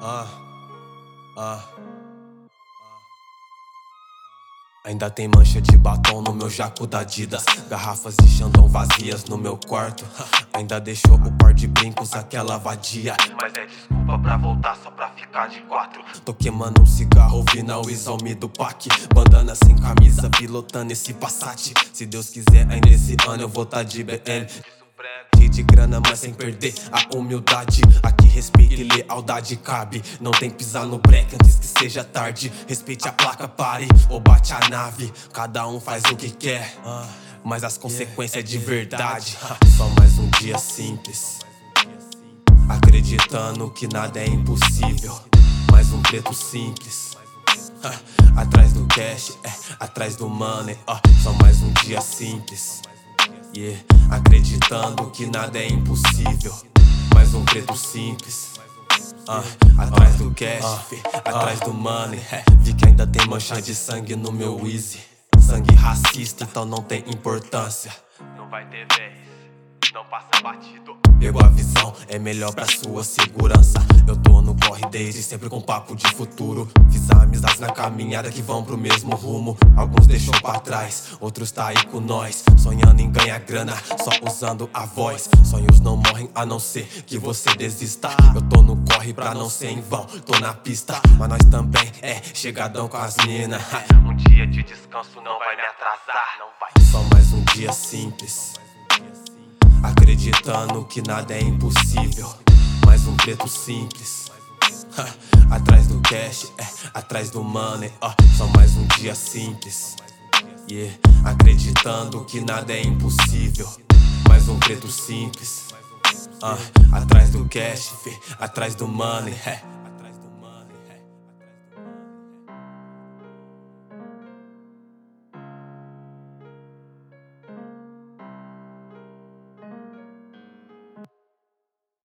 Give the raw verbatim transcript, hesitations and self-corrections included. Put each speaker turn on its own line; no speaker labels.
Ah, ah. Ainda tem mancha de batom no meu jaco da Adidas, garrafas de Xandão vazias no meu quarto. Ainda deixou o par de brincos aquela vadia, mas é desculpa pra voltar só pra ficar de quatro. Tô queimando um cigarro ouvindo a Wizalme do Pac, bandana sem camisa, pilotando esse Passat. Se Deus quiser ainda esse ano eu vou tá de B M, cheio de grana mas sem perder a humildade. Aqui respeito e lealdade cabe, não tem que pisar no breque antes que seja tarde. Respeite a placa, pare ou bate a nave, cada um faz o que quer, mas as consequências é de verdade. Só mais um dia simples, acreditando que nada é impossível. Mais um preto simples, atrás do cash, é, atrás do money, ó. Só mais um dia simples, yeah. Acreditando que nada é impossível. Mais um preto simples, uh, atrás do cash, uh, atrás do money, é. Vi que ainda tem mancha de sangue no meu Easy, sangue racista, então não tem importância. Não vai ter vez, não passa batido. Pegou a visão, é melhor pra sua segurança. Eu tô no corre desde sempre com papo de futuro. Fiz amizades na caminhada que vão pro mesmo rumo. Alguns deixou pra trás, outros tá aí com nós, sonhando em ganhar grana, só usando a voz. Sonhos não morrem a não ser que você desista. Eu tô no corre pra não ser em vão, tô na pista, mas nós também é chegadão com as mina. Um dia de descanso não vai me atrasar, não vai. Só mais um dia simples, acreditando que nada é impossível. Mais um preto simples, atrás do cash, é, atrás do money, ó. Só mais um dia simples, yeah. Acreditando que nada é impossível. Mais um preto simples, uh, atrás do cash, atrás do money, é.